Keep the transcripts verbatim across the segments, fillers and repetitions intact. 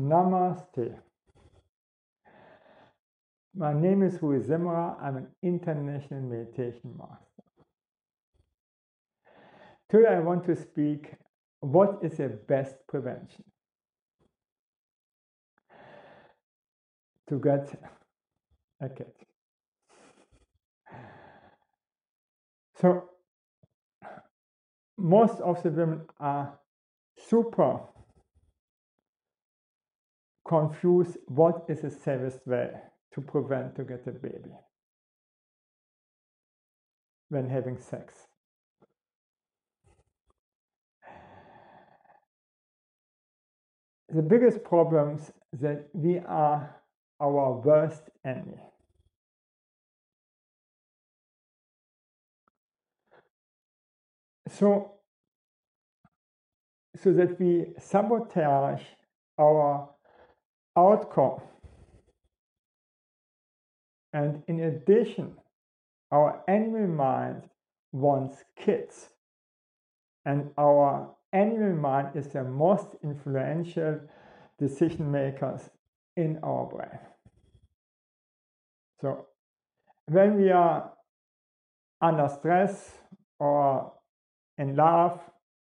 Namaste. My name is Rui Semmerer. I'm an international meditation master. Today I want to speak what is the best prevention to get a kid. So most of the women are super confused what is the safest way to prevent to get a baby when having sex. The biggest problems that we are our worst enemy. So, so that we sabotage our outcome. And in addition, our animal mind wants kids. And our animal mind is the most influential decision makers in our brain. So when we are under stress or in love,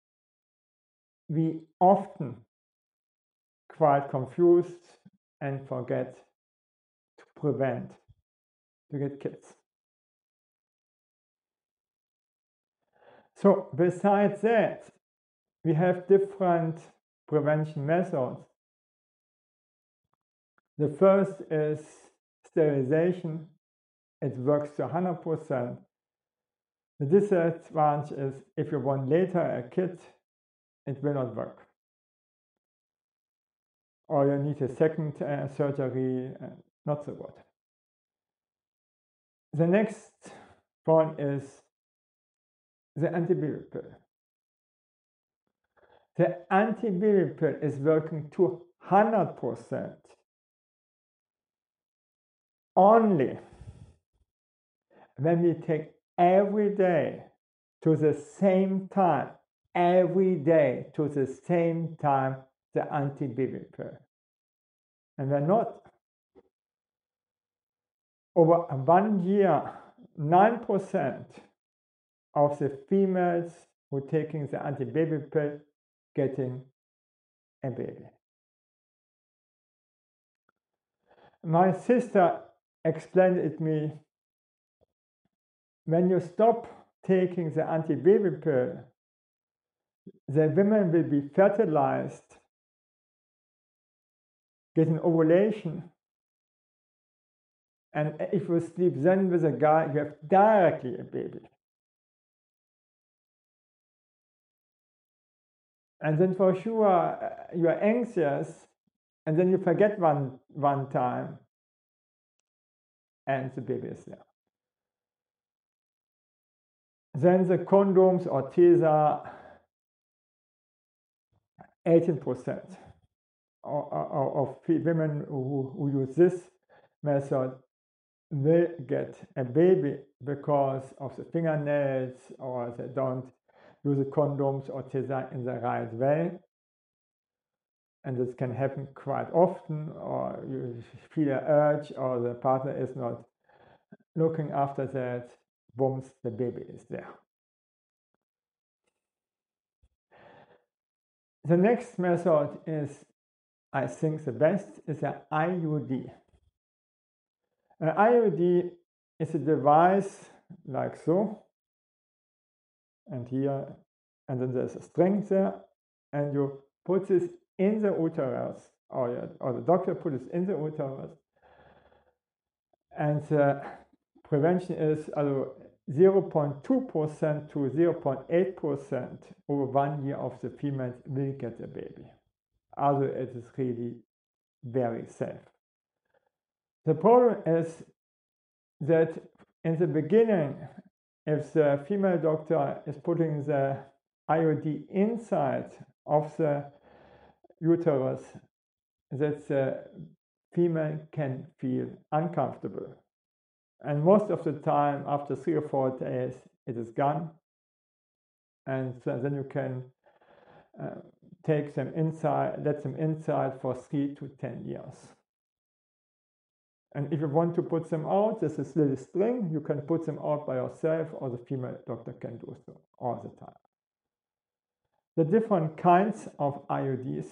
we often quite confused and forget to prevent to get kids. So besides that, we have different prevention methods. The first is sterilization. It works to one hundred percent. The disadvantage is if you want later a kid, it will not work. Or you need a second uh, surgery, uh, not so good. The next point is the antibaby pill. The antibaby pill is working to one hundred percent only when we take every day to the same time, every day to the same time, the antibaby pill. And we're not. Over one year, nine percent of the females who are taking the antibaby pill getting a baby. My sister explained it to me, when you stop taking the antibaby pill, the women will be fertilized, getting ovulation, and if you sleep then with a guy, you have directly a baby. And then for sure you are anxious, and then you forget one one time, and the baby is there. Then the condoms or teaser, eighteen percent of, of, of women who, who use this method will get a baby because of the fingernails, or they don't use the condoms or teaser in the right way. And this can happen quite often, or you feel an urge, or the partner is not looking after that, boom, the baby is there. The next method is, I think the best, is an I U D. An I U D is a device like so, and here, and then there's a string there, and you put this in the uterus, or, or the doctor puts it in the uterus, and the prevention is also zero point two percent to zero point eight percent over one year of the females will get a baby. Also, it is really very safe. The problem is that in the beginning, if the female doctor is putting the I U D inside of the uterus, that the female can feel uncomfortable. And most of the time, after three or four days, it is gone. And so then you can uh, take them inside, let them inside for three to ten years. And if you want to put them out, there's this little string, you can put them out by yourself, or the female doctor can do so all the time. The different kinds of I U Ds.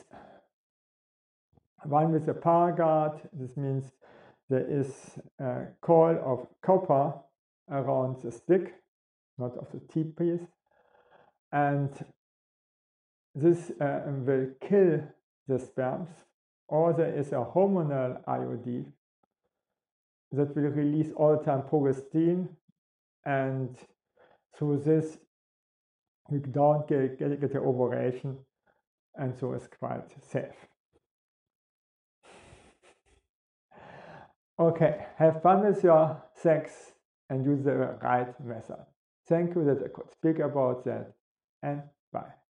One with a Paragard, this means there is a coil of copper around the stick, not of the T-piece, and this uh, will kill the sperms. Or there is a hormonal I U D that will release all the time progestin, and through this you don't get, get, get the ovulation, and so it's quite safe. Okay, have fun with your sex and use the right method. Thank you that I could speak about that, and bye.